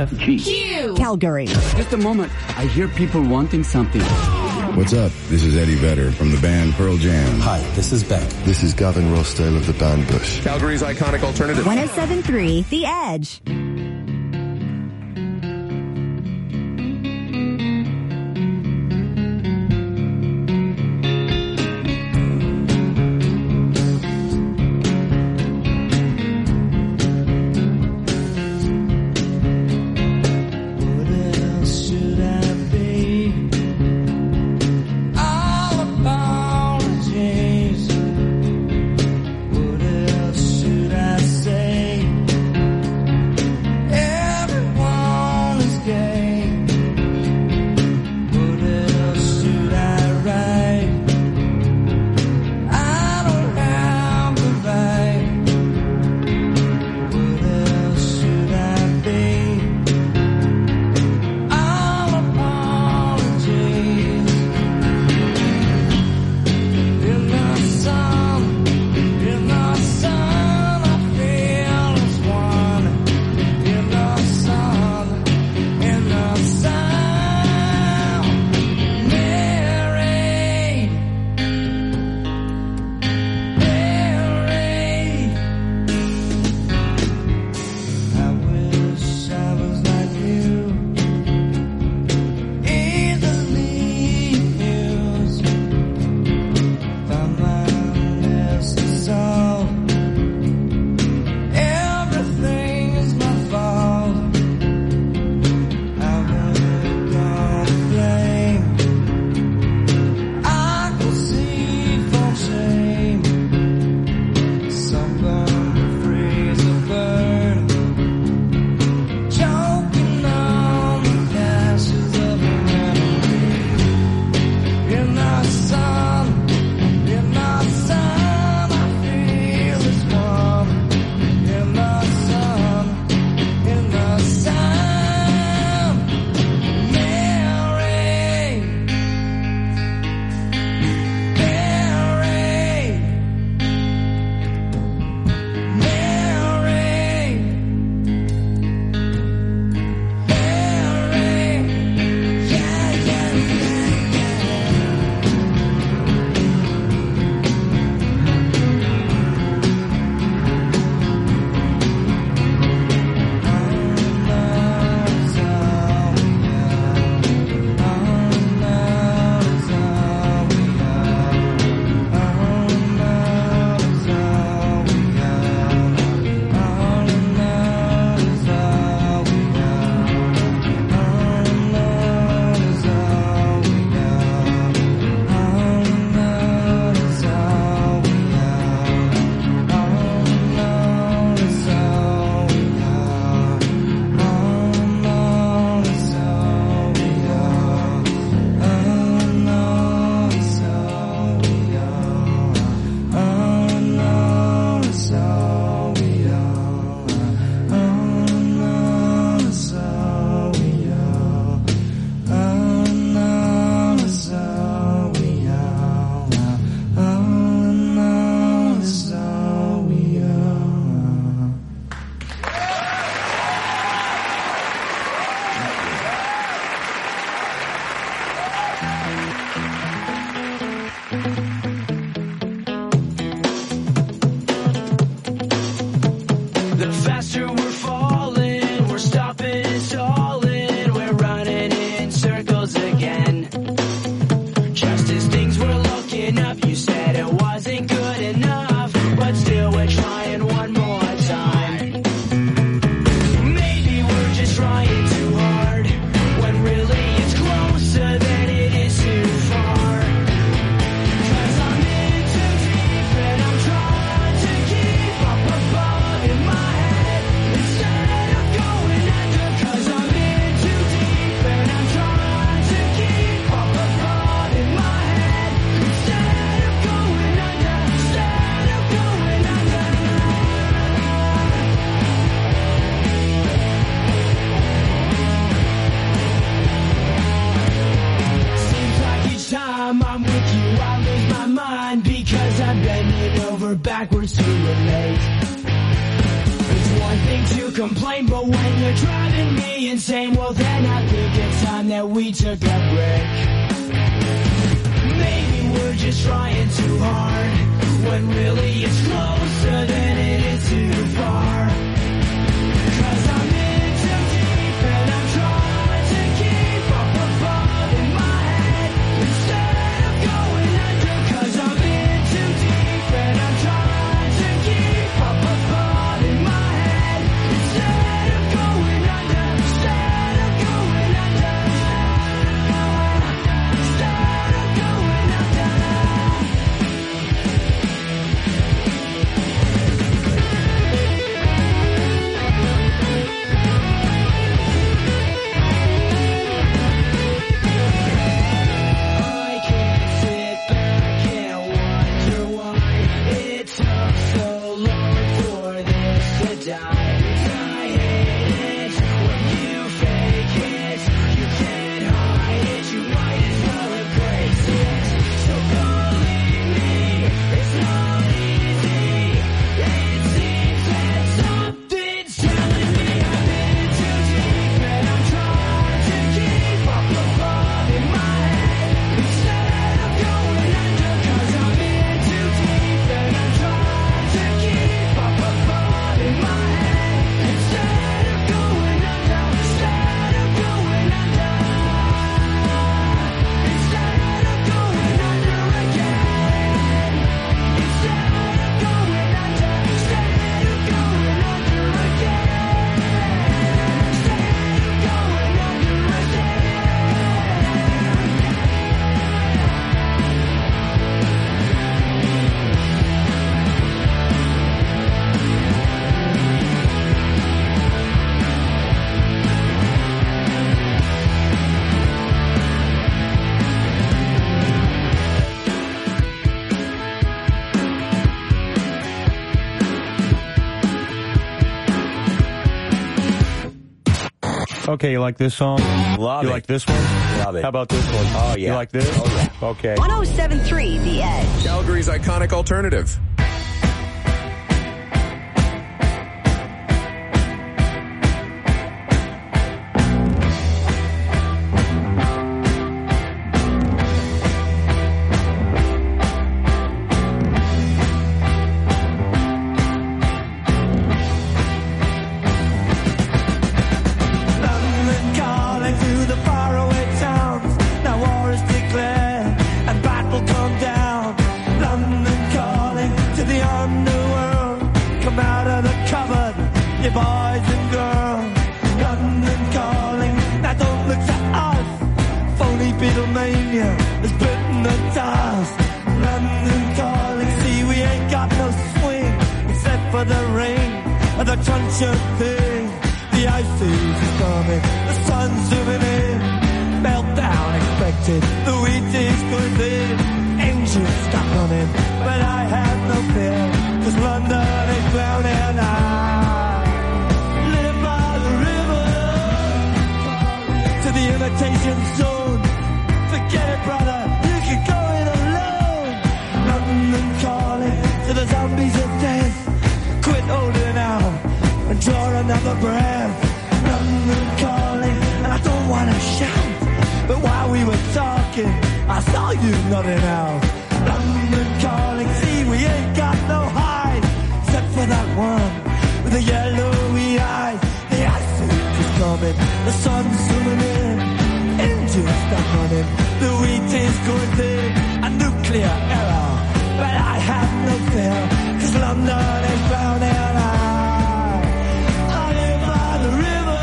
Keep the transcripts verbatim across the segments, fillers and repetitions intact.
F G. Q. Calgary. Just a moment. I hear people wanting something. What's up? This is Eddie Vedder from the band Pearl Jam. Hi, this is Beck. This is Gavin Rossdale of the band Bush. Calgary's iconic alternative. one oh seven point three The Edge. backwards to relate. It's one thing to complain, but when you're driving me insane, well then I think it's time that we took a break. Maybe we're just trying too hard, when really it's closer than it is too far. Cause I'm in too deep and I'm trying to keep up above in my head instead of going under. Cause I'm in too deep and I'm trying to keep up above in my head instead of going under. Instead of going under. Instead of going under. I can't sit back and wonder why it took so long for this to die. I hate it when you fake it. You can't hide it. You might as well embrace it. So believe me, it's not easy. It seems that something's telling me I'm in too deep and I'm trying to keep up above in my head instead of going under. Cause I'm in too deep and I'm trying to keep up above in my head instead of going under. Instead of going under. Instead of going under again. Instead of going under. Instead of going under again. Instead of going under Okay, you like this song? Love you it. like this one? Love it. How about this one? Oh, yeah. You like this? Oh, yeah. Okay. one oh seven point three The Edge. Calgary's iconic alternative. London calling to the faraway towns. Now war is declared and battle come down. London calling to the underworld. Come out of the cupboard, you boys and girls. London calling, now don't look to us. Phony Beatlemania has bitten the dust. London calling, see we ain't got no swing except for the rain and the crunch of thing. The ice age is coming, the sun's zooming in. Meltdown expected, the wheat is good in. Engines stop running, but I have no fear, cause London is drowning. I live by the river, to the imitation zone. Forget it, brother, you can go it alone. London calling to the zombies of death. Quit holding out and draw another breath. London calling, and I don't want to shout, but while we were talking, I saw you nodding out. London calling, see we ain't got no hide, except for that one with the yellowy eyes. The ice age is coming, the sun's zooming in. Engines stop running, the wheat is going thick. A nuclear error, but I have no fear, cause London is drowning. I live by the river.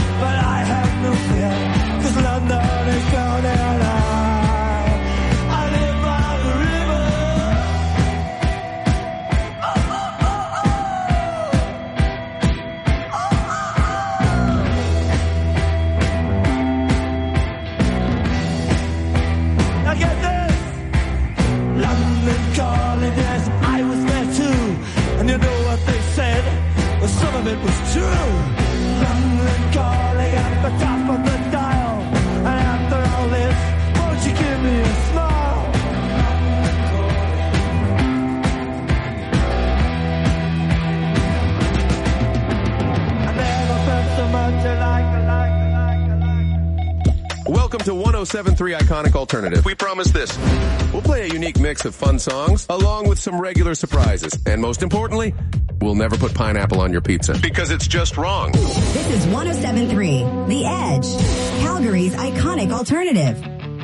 I seven three Iconic Alternative, we promise this. We'll play a unique mix of fun songs, along with some regular surprises. And most importantly, we'll never put pineapple on your pizza, because it's just wrong. This is one oh seven point three The Edge, Calgary's Iconic Alternative.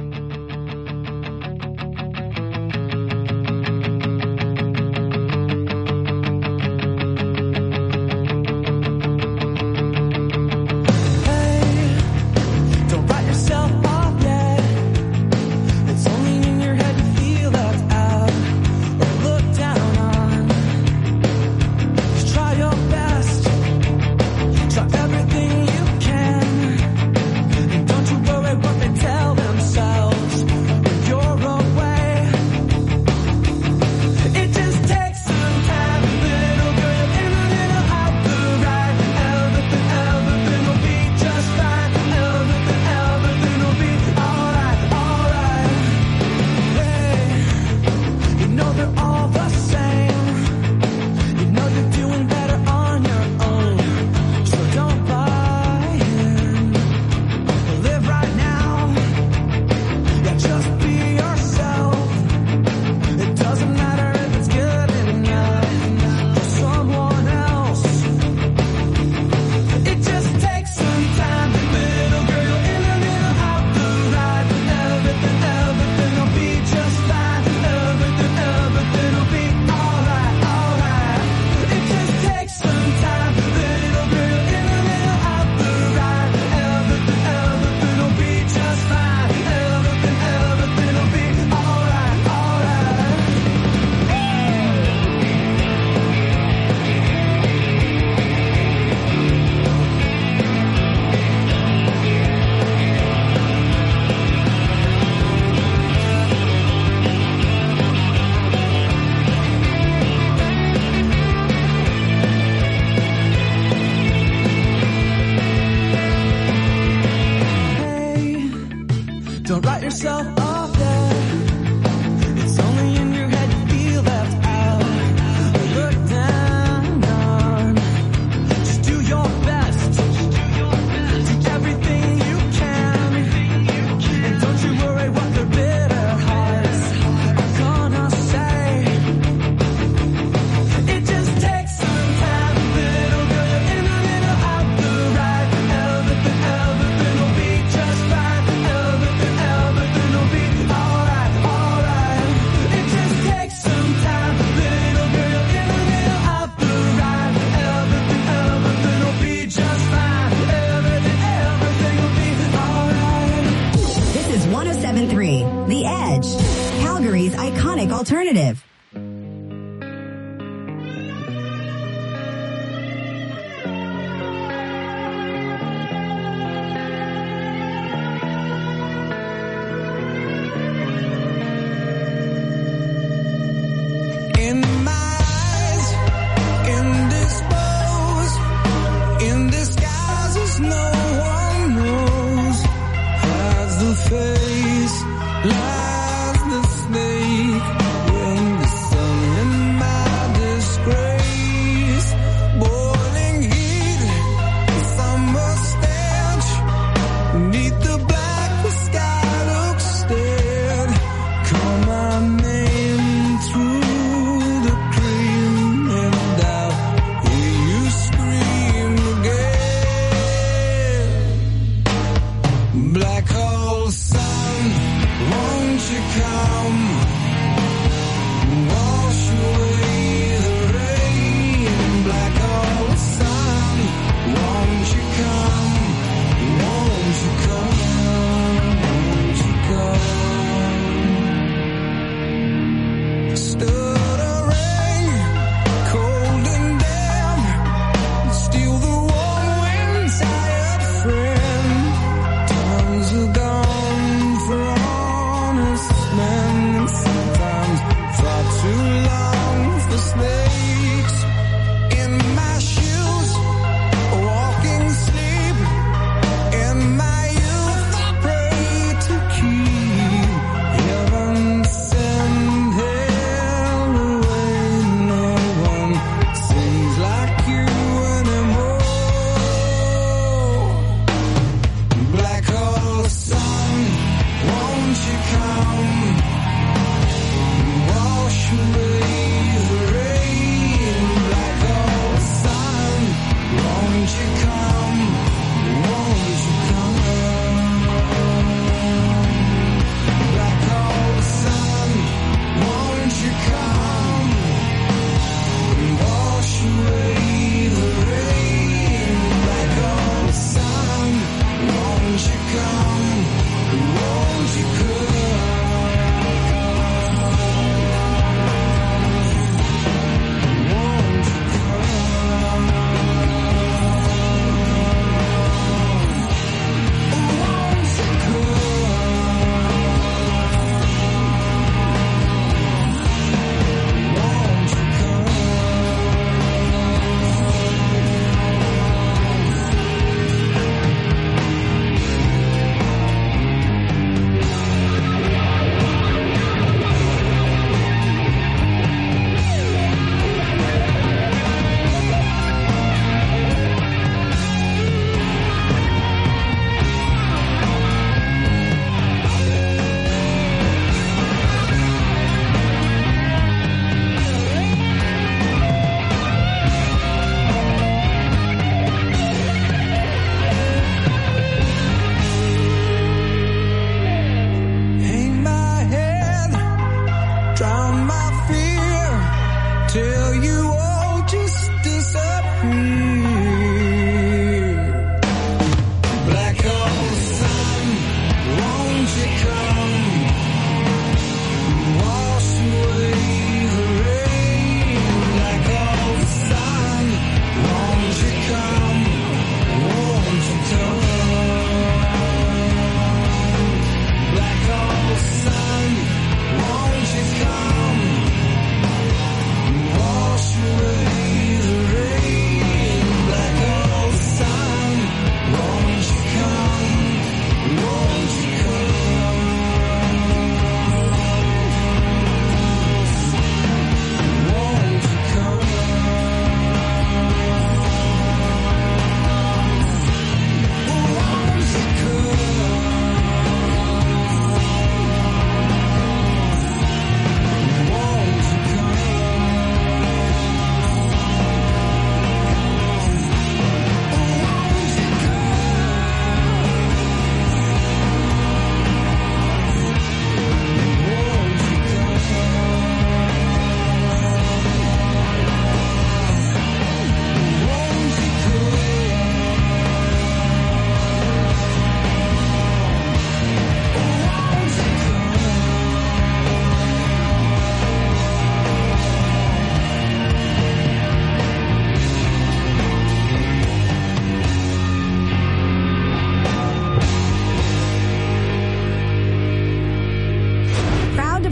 Alternative. Black hole sun, won't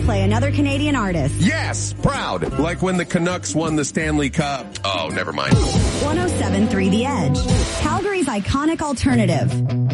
play another Canadian artist. Yes, proud. Like when the Canucks won the Stanley Cup. Oh, never mind. one oh seven point three The Edge, Calgary's iconic alternative.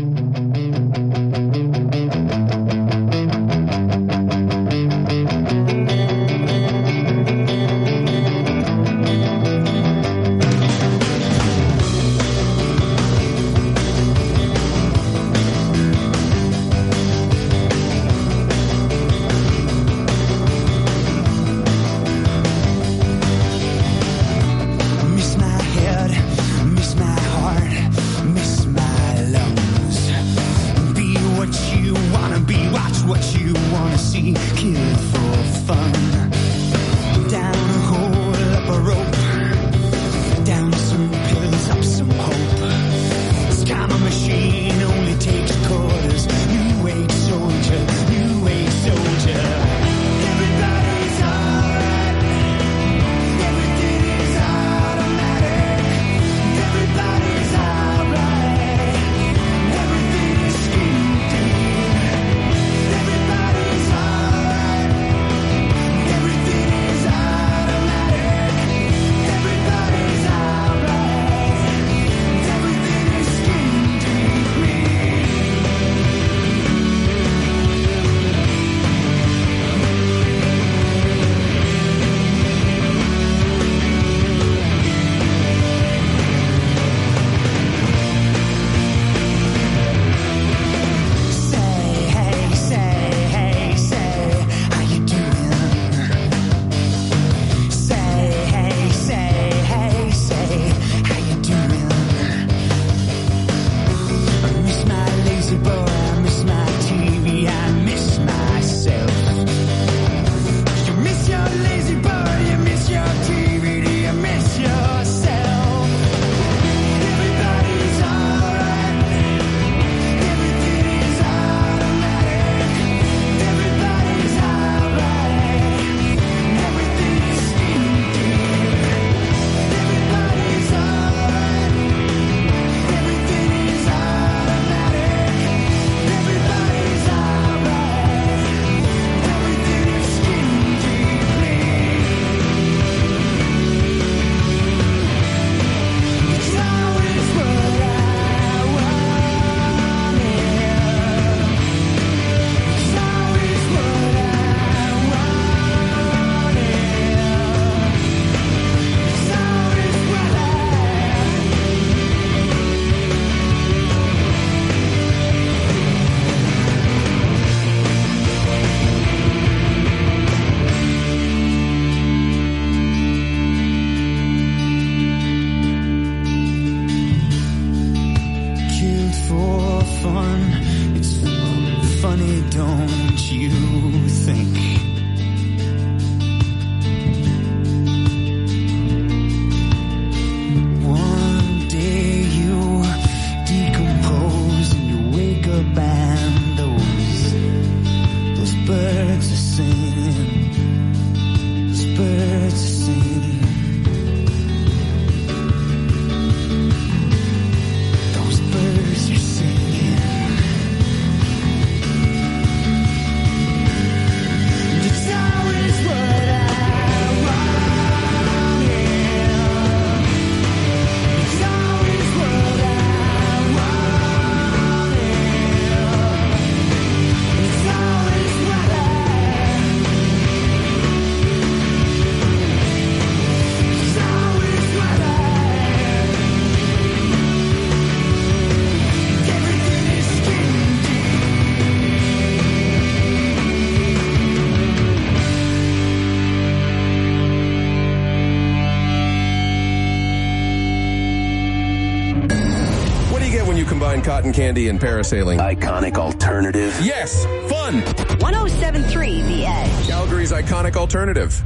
Cotton candy and parasailing. Iconic alternative. Yes, fun. one oh seven point three The Edge, Calgary's iconic alternative.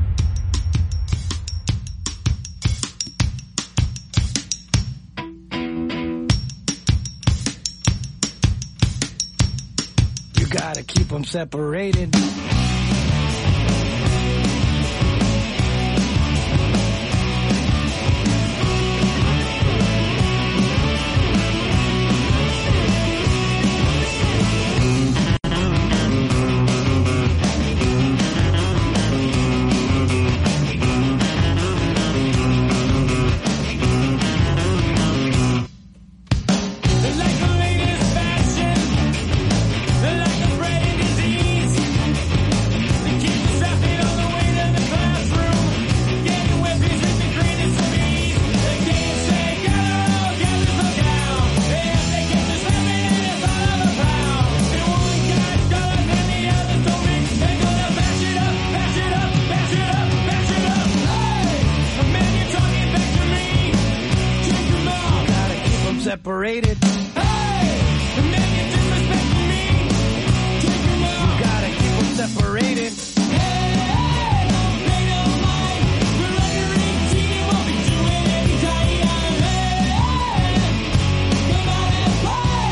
You gotta keep them separated. separated. Hey, the man you disrespecting me. Take him out. You gotta keep them separated. Hey, hey, don't pay no mind. We're under eighteen, what we doing anytime. Hey, hey, come out and play.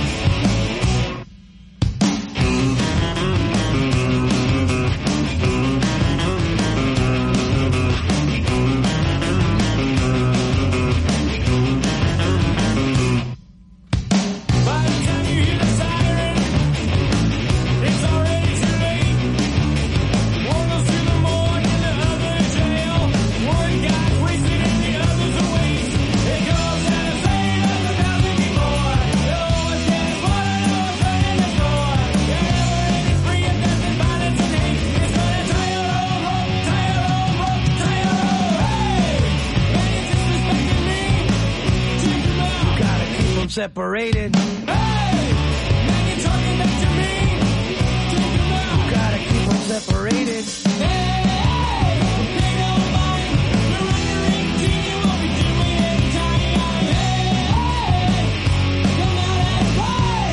By the time you hear the siren, it's already too late. One goes to the morgue and the other in jail. One guy's wasted and the other's a waste. It goes out of sight of the thousand before. No one's getting water, no one's running the floor. Everyone is free of death and violence and hate. It's gonna tie your own rope, tie your own rope, tie your own. Hey, man, you disrespecting me. Take him out. You gotta keep them separated. Hey, man, you talking back to me. Take him out. You gotta keep them separated. Hey, don't pay no mind. We're under eighteen, what we doing anytime. Hey, come out and play.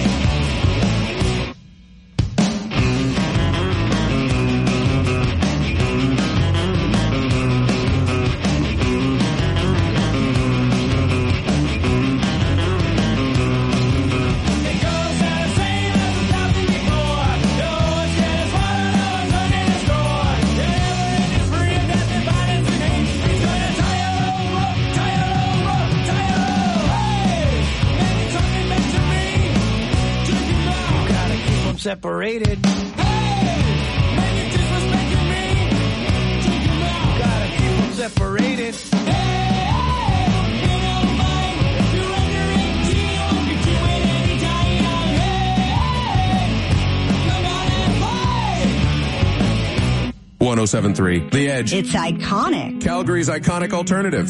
It goes out of sight of the thousand before. No one's getting water, no one's running the store. Everyone is free of death and violence and hate. He's gonna tie your own rope, tie your own rope, tie your own. Hey, man, you talking back to me. Take him out. You gotta keep them separated. Hey, man, you disrespecting me. Take him out. You gotta keep them separated. Hey, don't pay no mind. You're under eighteen, what you doing anytime. Hey, come out and play. one oh seven point three The Edge. It's iconic. Calgary's iconic alternative.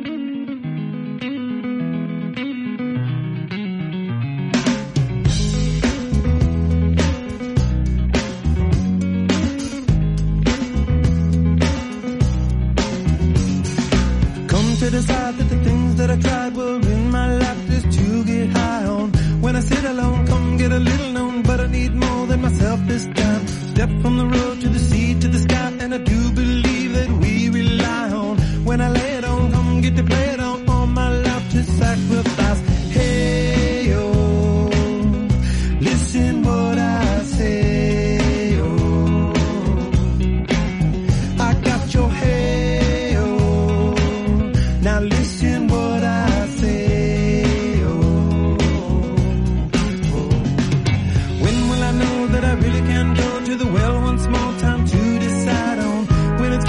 Come to decide that the things that I tried were in my life just to get high on. When I sit alone, come get a little known, but I need more than myself this time. Step from the road to the sea to the sky, and I do believe that we rely on. When I lay it on, come get to play it on, all my life to sacrifice. Hey, oh, listen what I say, oh. I got your hey, oh. Now listen what I say, oh, oh. When will I know that I really can go to the well once more? Time to decide on when it's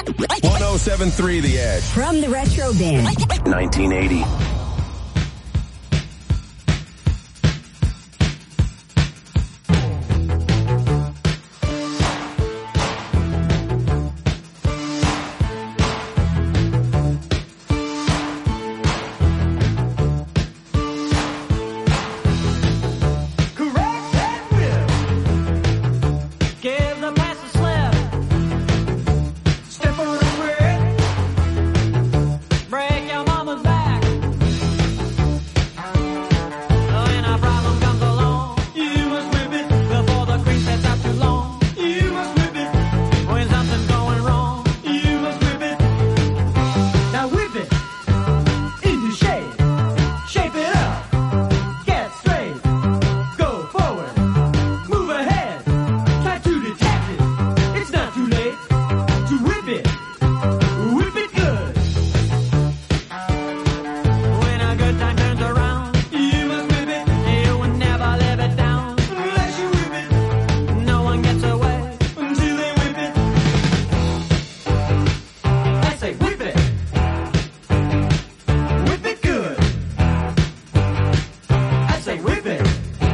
one oh seven three The Edge. From the Retro Bin. nineteen eighty. Give the pass a slip. Step on the grid. Break your mama's back. When a problem comes along, you must whip it before the cream sets out too long. You must whip it when something's going wrong. You must whip it. Now whip it into shape. Shape it up. Get straight. Go forward. Move ahead. Try to detect it. It's not too late to whip it. Whip it good. When a good time turns around, you must whip it. You will never live it down unless you whip it. No one gets away until they whip it. I say whip it. Whip it good. I say whip it.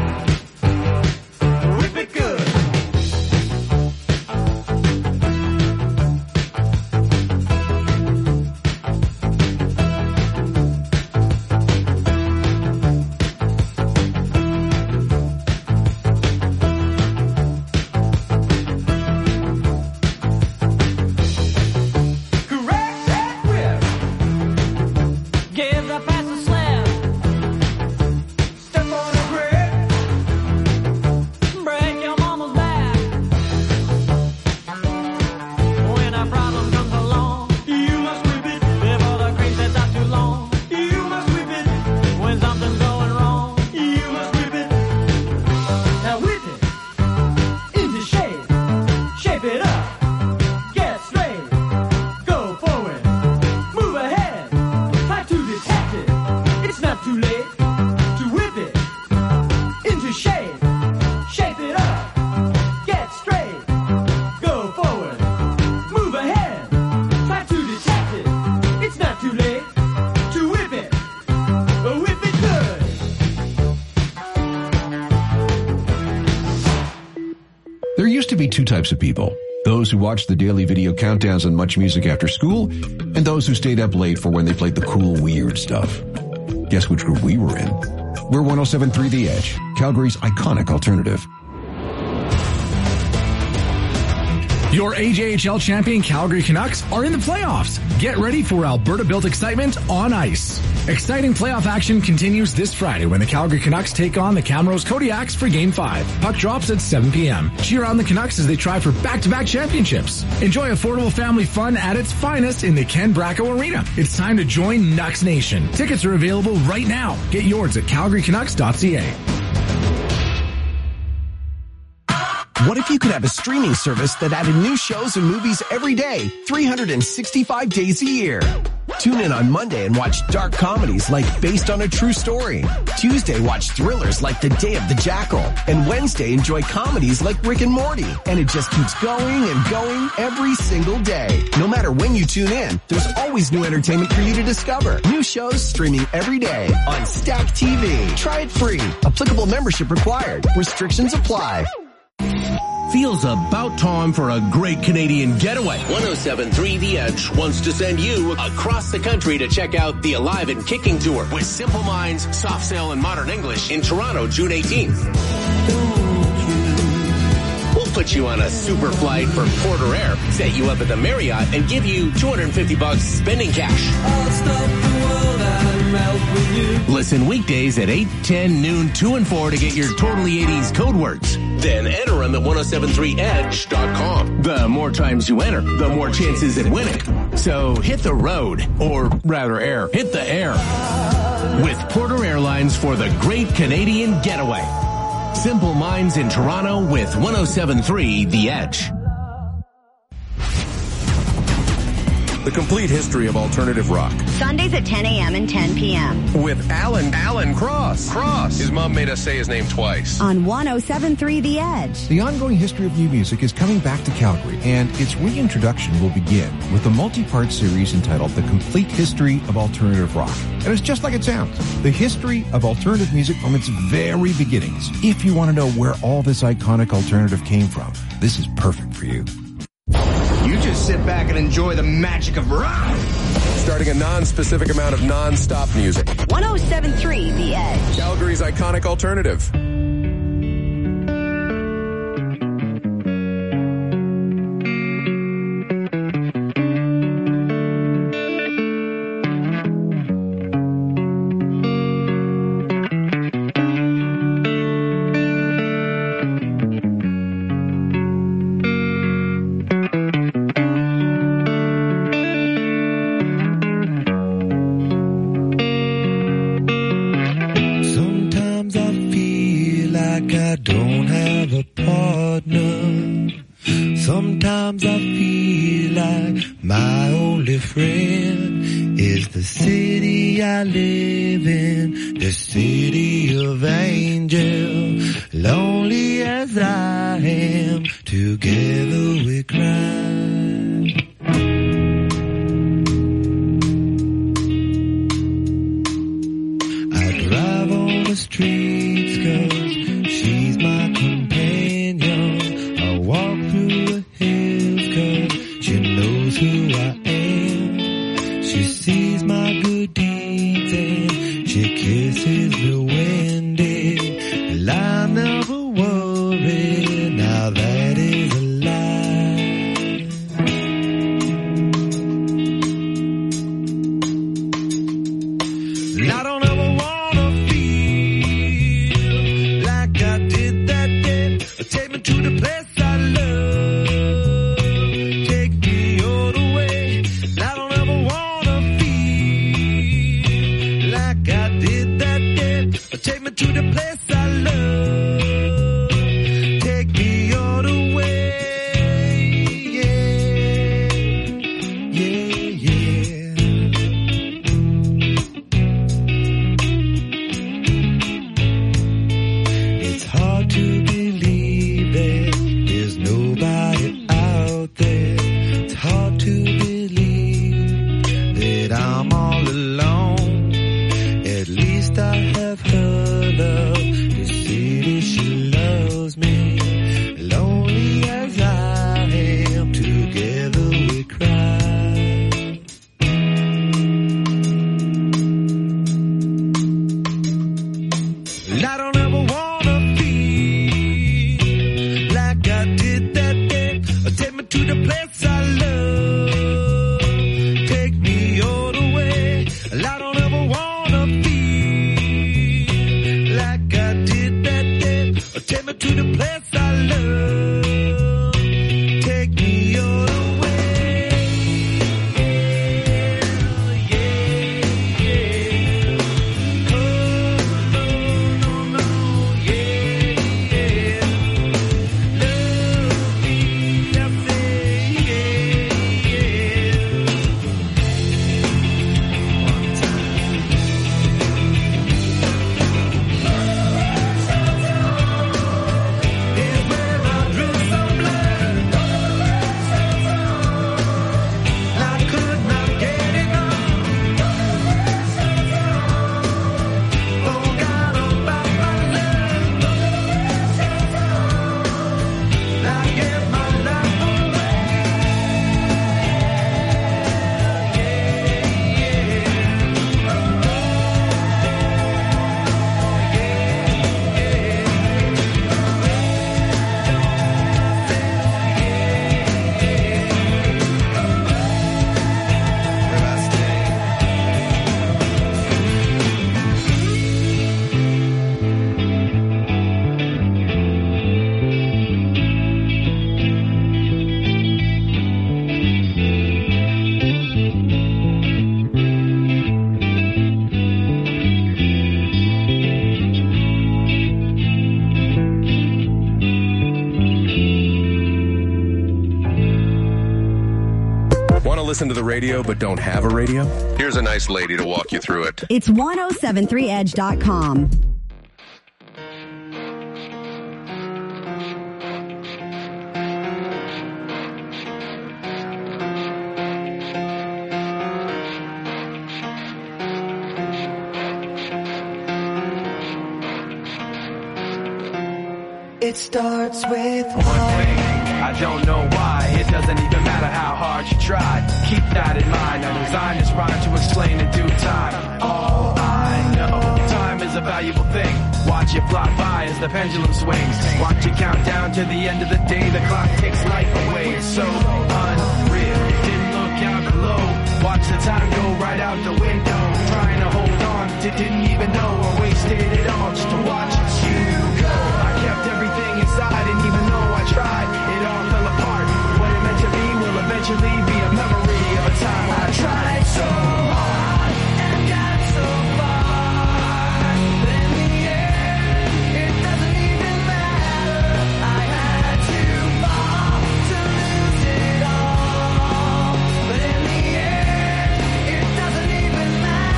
Whip it good. Correct that whip. Give the pass a slip. Step on the grid. Break your mama's back. When a problem comes along, you must whip it before the cream sets out too long. You must whip it when something's going wrong. You must whip it. Now whip it into shape. Shape it up. Get straight. Go forward. Move ahead. Try to detect it. It's not too late to whip it into shape. Shape it up. Get straight. Go forward. Move ahead. Try to detect it. It's not too late to whip it. Whip it good. There used to be two types of people. Those who watched the daily video countdowns and much music after school, and those who stayed up late for when they played the cool, weird stuff. Guess which group we were in? We're one oh seven three The Edge, Calgary's iconic alternative. Your A J H L champion Calgary Canucks are in the playoffs. Get ready for Alberta-built excitement on ice. Exciting playoff action continues this Friday when the Calgary Canucks take on the Camrose Kodiaks for Game five. Puck drops at seven p.m. Cheer on the Canucks as they try for back-to-back championships. Enjoy affordable family fun at its finest in the Ken Bracco Arena. It's time to join Nucks Nation. Tickets are available right now. Get yours at calgary canucks dot c a. What if you could have a streaming service that added new shows and movies every day, three hundred sixty-five days a year? Tune in on Monday and watch dark comedies like Based on a True Story. Tuesday, watch thrillers like The Day of the Jackal. And Wednesday, enjoy comedies like Rick and Morty. And it just keeps going and going every single day. No matter when you tune in, there's always new entertainment for you to discover. New shows streaming every day on Stack T V. Try it free. Applicable membership required. Restrictions apply. Feels about time for a great Canadian getaway. one oh seven three The Edge wants to send you across the country to check out the Alive and Kicking Tour with Simple Minds, Soft Sail, and Modern English in Toronto, June eighteenth. We'll put you on a super flight from Porter Air, set you up at the Marriott, and give you two hundred fifty bucks spending cash. I'll stop the world and melt with you. Listen weekdays at eight, ten, noon, two, and four to get your Totally eighties code words. Then enter them at ten seventy-three edge dot com. The more times you enter, the more chances at winning. So hit the road, or rather air, hit the air with Porter Airlines for the great Canadian getaway. Simple Minds in Toronto with ten seventy-three The Edge. The complete history of alternative rock. Sundays at ten a.m. and ten p.m. With Alan, Alan Cross. Cross. His mom made us say his name twice. On one oh seven point three The Edge. The ongoing history of new music is coming back to Calgary, and its reintroduction will begin with a multi-part series entitled The Complete History of Alternative Rock. And it's just like it sounds. The history of alternative music from its very beginnings. If you want to know where all this iconic alternative came from, this is perfect for you. You just sit back and enjoy the magic of rock. Starting a non-specific amount of non-stop music. one oh seven point three The Edge. Calgary's iconic alternative. Sometimes I feel like my only friend is the city I live in, the city of angels. Lonely as I am, together we cry. I drive on the streets 'cause she's my companion. I walk through the hills 'cause she knows who I am. She sees my good deeds and she kisses me when day. Well, I never worry, now that is a lie. listen to the radio but don't have a radio? Here's a nice lady to walk you through it. It's ten seventy-three edge dot com. It starts with one thing. I don't know why. It doesn't even matter how hard you try. Keep that in mind. I designed this rhyme to explain in due time. All I know, time is a valuable thing. Watch it fly by as the pendulum swings. Watch it count down to the end of the day. The clock takes life away. It's so unreal. Didn't look out below. Watch the time go right out the window. Trying to hold on to didn't even know I wasted it all just to watch you go. I kept everything inside, didn't even know I tried. It all fell apart. What it meant to be will eventually be a memory of a time I tried so hard and got so far. But in the end, it doesn't even matter. I had to fall to lose it all. But in the end, it doesn't even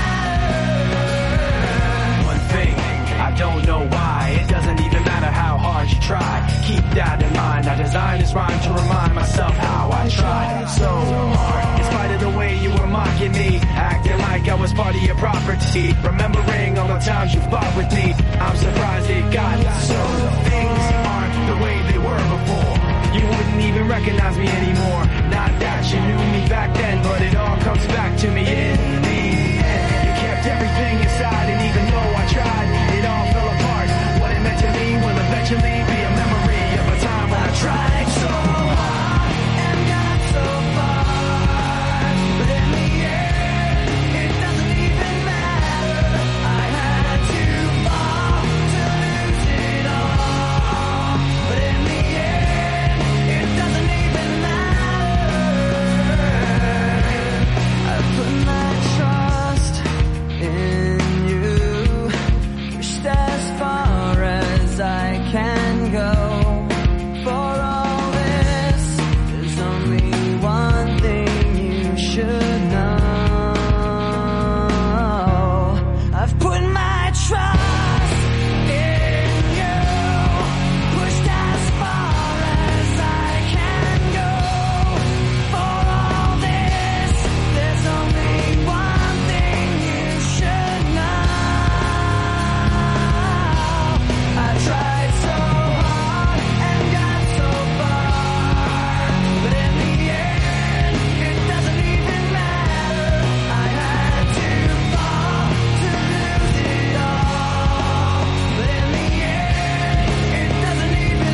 matter. One thing, I don't know why. It doesn't even matter how hard you try. Keep that in mind. I designed this rhyme to remind myself how I tried so hard. In spite of the way you were mocking me, acting like I was part of your property. Remembering all the times you fought with me, I'm surprised it got so. Things aren't the way they were before. You wouldn't even recognize me anymore. Not that you knew me back then, but it all comes back to me in the end. You kept everything inside, and even though I tried, it all fell apart. What it meant to me will eventually be a memory of a time when I tried so hard and got so far. But in the end, it doesn't even matter. I had to fall to lose it all. But in the end, it doesn't even matter. I put my trust in you, pushed as far as I can go. For all this, there's only one thing you should know. I've put my trust in you, pushed as far as I can go. For all this, there's only one thing you should know. I tried so hard and got so far, but in the end, it doesn't even matter. I had to fall to lose it all, but in the end, it doesn't even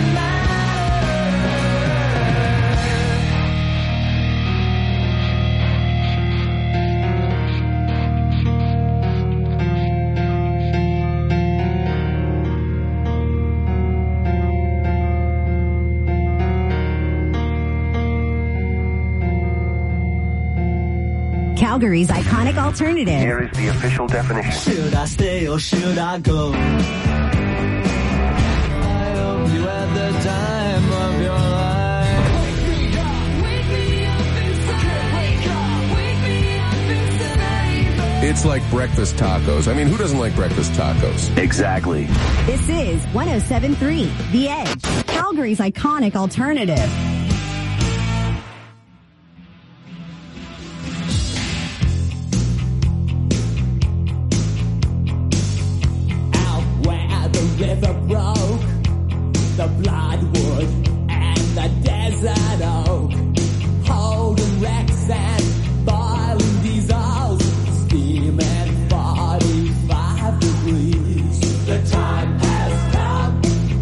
Calgary's iconic alternative. Here is the official definition. Should I stay or should I go? I hope you had the time of your life. Wake me up, wake me up, wake me up inside. It's like breakfast tacos. I mean, who doesn't like breakfast tacos? Exactly. This is ten seventy-three The Edge, Calgary's iconic alternative. Where the river broke, the bloodwood and the desert oak, holding wrecks and boiling diesels, steaming forty-five degrees. The time has come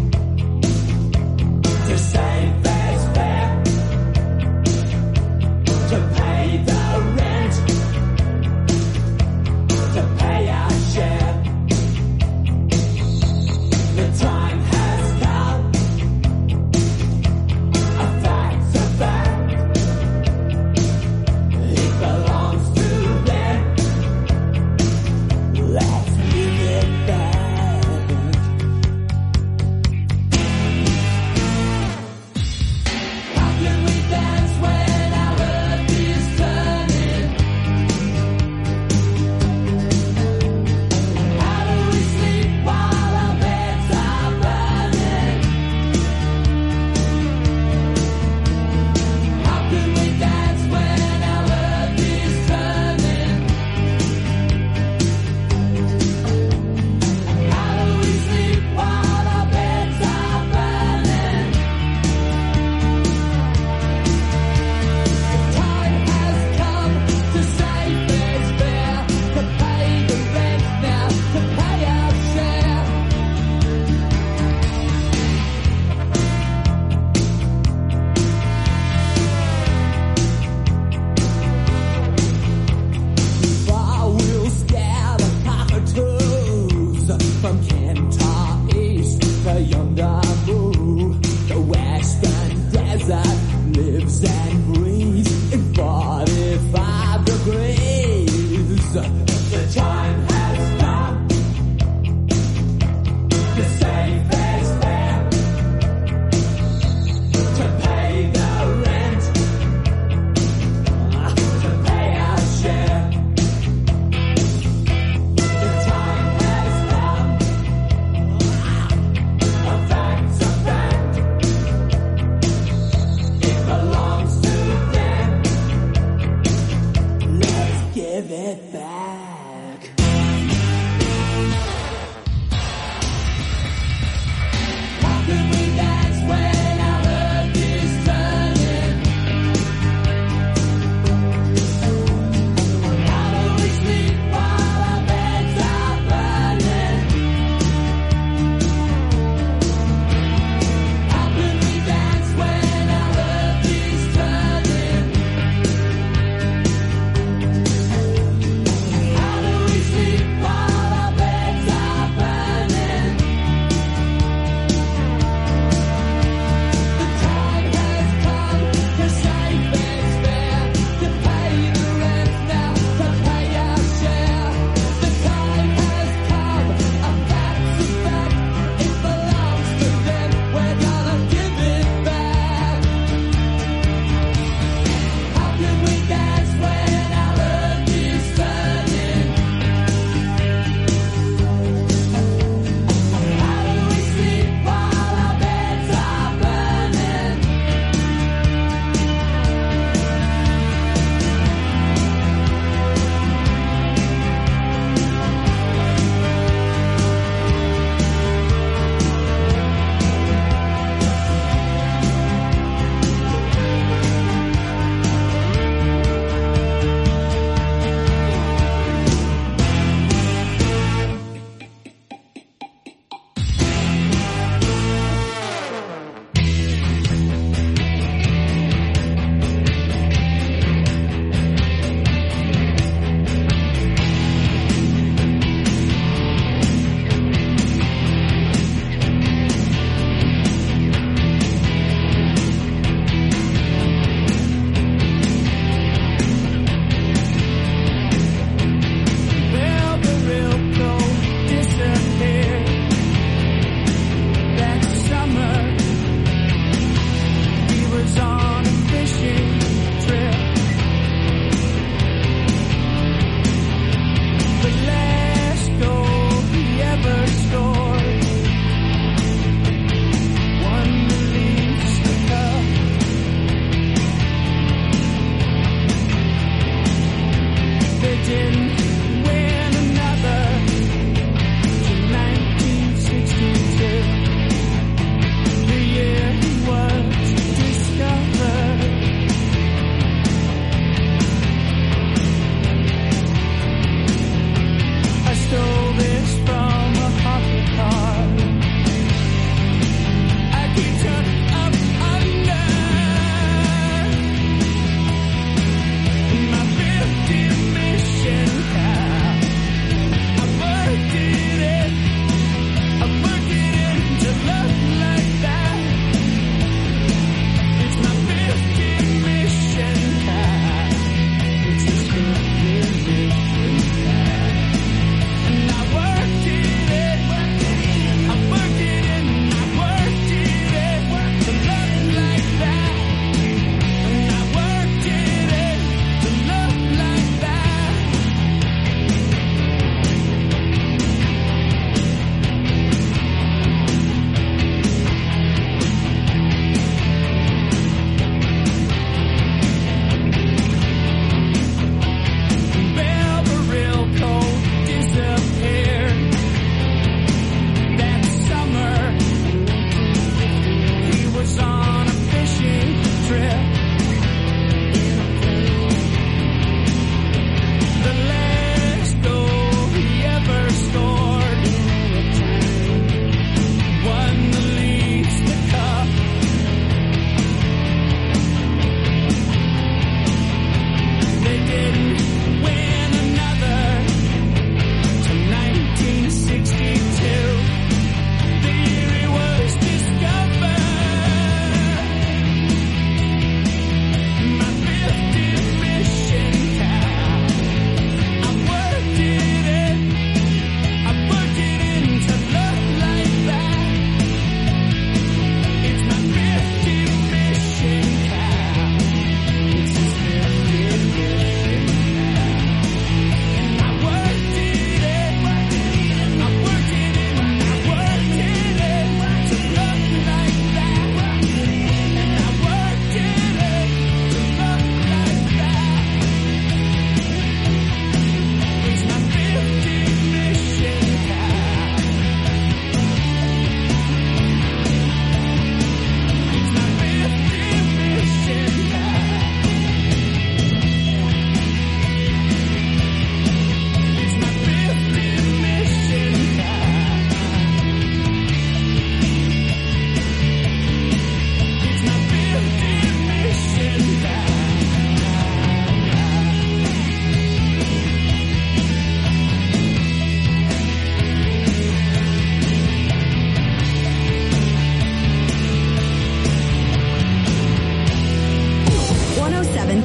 to save this fair, to pay the rent, to pay our share. The time has come, a factory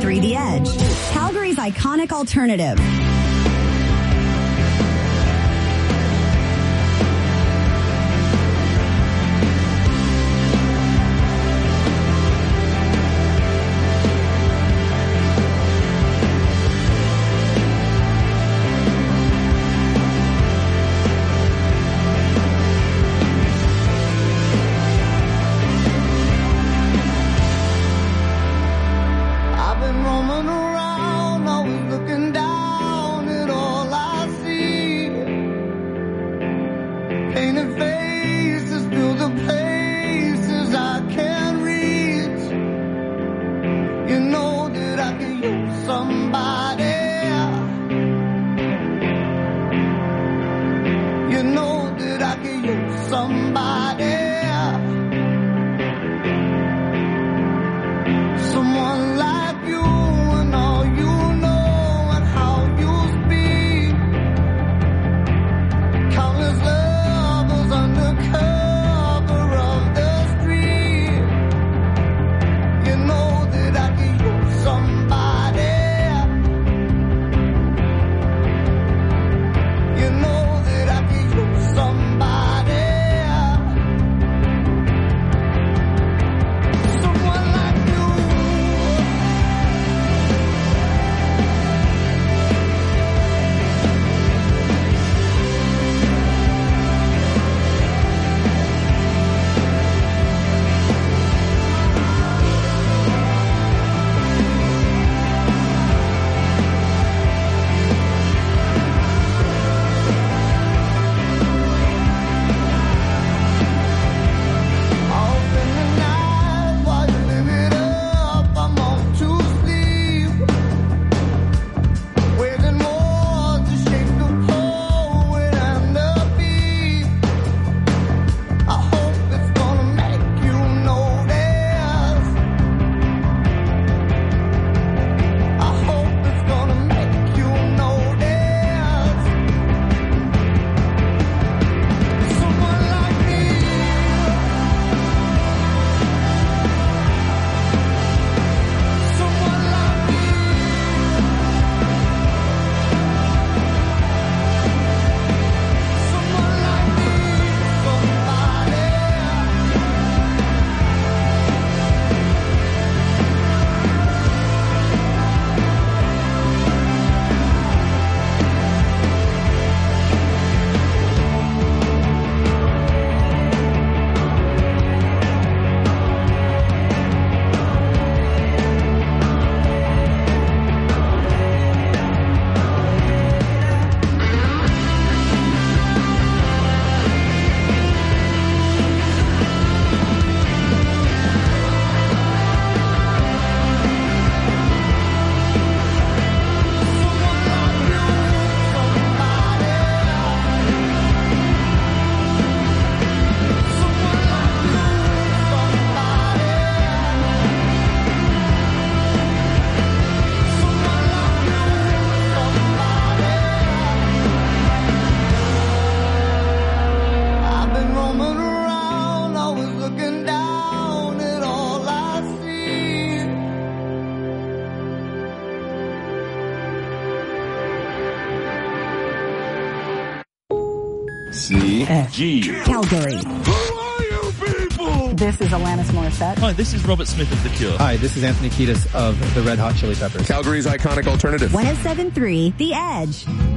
three The Edge, Calgary's iconic alternative. I've been roaming around, always looking down at all I see. Painted faces fill the places I can't reach. You know that I can use somebody. You know that I can use somebody. Someone like you and all you know and how you speak. Countless lovers under cover of the street. You know that I can use somebody. You know that I can use somebody. Someone like you. I'll spend the night while you live it up. I'm off to sleep, waging war to shake the poet and the beat. I hope it's gonna make you notice. I hope it's gonna make you notice. Someone like me. Someone like me. Someone like me. Somebody. I've been roaming around, always looking down at all I see. C G Calgary. This is Alanis Morissette. Hi, this is Robert Smith of The Cure. Hi, this is Anthony Kiedis of the Red Hot Chili Peppers. Calgary's iconic alternative. one oh seven point three The Edge.